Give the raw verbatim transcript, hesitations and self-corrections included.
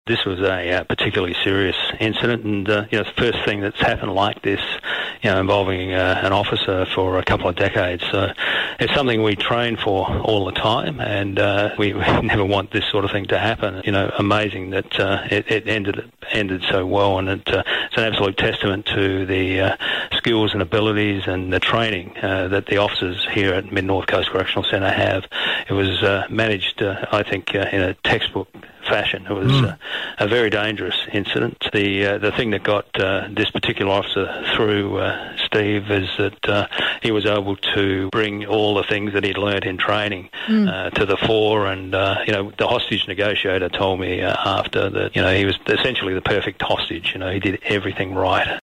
This was a uh, particularly serious incident, and uh, you know, it's the first thing that's happened like this, you know, involving uh, an officer for a couple of decades. So it's something we train for all the time, and uh, we, we never want this sort of thing to happen. You know, amazing that uh, it, it ended ended so well, and it, uh, it's an absolute testament to the uh, skills and abilities and the training uh, that the officers here at Mid North Coast Correctional Centre have. It was uh, managed, uh, I think, uh, in a textbook fashion. It was mm. uh, a very dangerous incident. The uh, the thing that got uh, this particular officer through, uh, Steve, is that uh, he was able to bring all the things that he'd learnt in training mm. uh, to the fore. And uh, you know, the hostage negotiator told me uh, after that, you know, he was essentially the perfect hostage. You know, he did everything right.